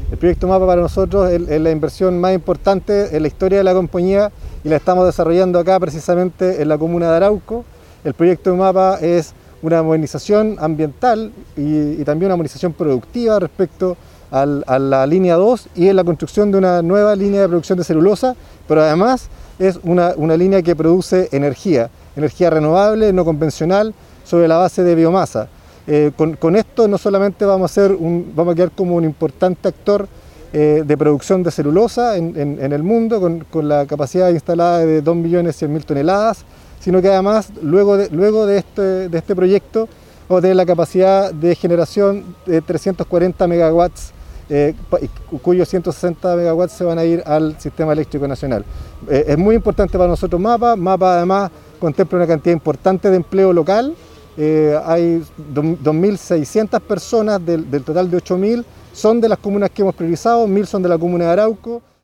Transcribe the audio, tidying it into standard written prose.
El proyecto MAPA para nosotros es la inversión más importante en la historia de la compañía y la estamos desarrollando acá precisamente en la comuna de Arauco. El proyecto MAPA es una modernización ambiental y también una modernización productiva respecto a la línea 2 y en la construcción de una nueva línea de producción de celulosa, pero además es una línea que produce energía renovable, no convencional, sobre la base de biomasa. Con esto no solamente vamos a quedar como un importante actor de producción de celulosa en el mundo, con la capacidad instalada de 2.100.000 toneladas, sino que además luego de este proyecto vamos a tener la capacidad de generación de 340 megawatts, cuyos 160 megawatts se van a ir al sistema eléctrico nacional. Es muy importante para nosotros MAPA además contempla una cantidad importante de empleo local. Hay 2.600 personas del total de 8.000, son de las comunas que hemos priorizado, 1.000 son de la comuna de Arauco.